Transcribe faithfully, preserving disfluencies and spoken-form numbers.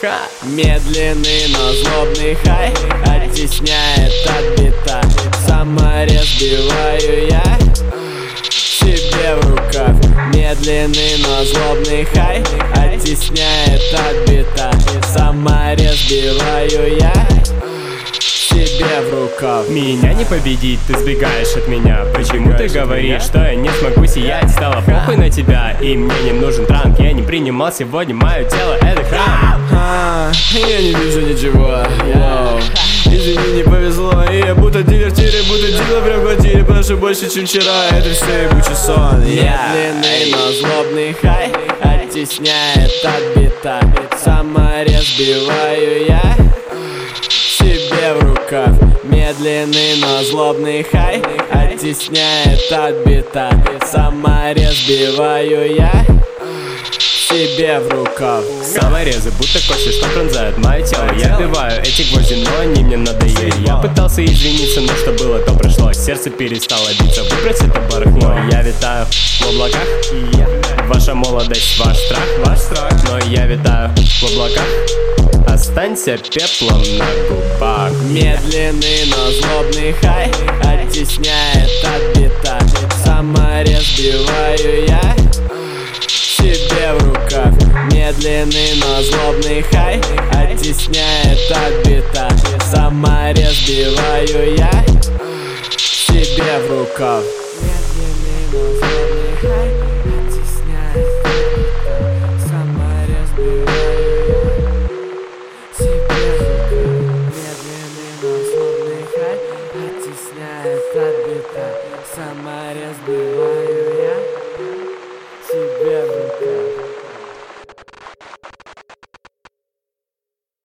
Ха. Медленный, но злобный хай оттесняет от бита. Саморез биваю я себе в рукав. Медленный, но злобный хай оттесняет от бита. Саморез биваю я себе в рукав. Меня не победить, ты сбегаешь от меня. Почему ты говоришь, что я не смогу сиять? Стало похуй на тебя, и мне не нужен транк. Я не принимал сегодня, мое тело это храм. А, я не вижу ничего. Воу. Извини, не повезло. И я будто дилер в тире, будто дилер прям в квартире. Потому что больше, чем вчера, это все ебучий сон. Медленный, но злобный хай оттесняет от бита. Саморез биваю я себе в рукав. Медленный, но злобный хай оттесняет от бита. Саморез биваю я себе в рукав. Саморезы, будто кости, что пронзают мое тело. Я вбиваю эти гвозди, но они мне надоели. Я пытался извиниться, но что было, то прошло. Сердце перестало биться, выбрать это барахло. Я витаю в облаках, ваша молодость, ваш страх, ваш страх. Но я витаю в облаках, останься пеплом на губах. Медленный, но злобный хай оттесняет от бита. Саморез биваю я себе в рукав. Медленный, но злобный хай оттесняет от бита. Саморез биваю я себе в рукав. Медленный, но злобный хай оттесняет от бита. Саморез биваю я себе в рукав. Медленный, но злобный хай оттесняет от бита. Саморез биваю я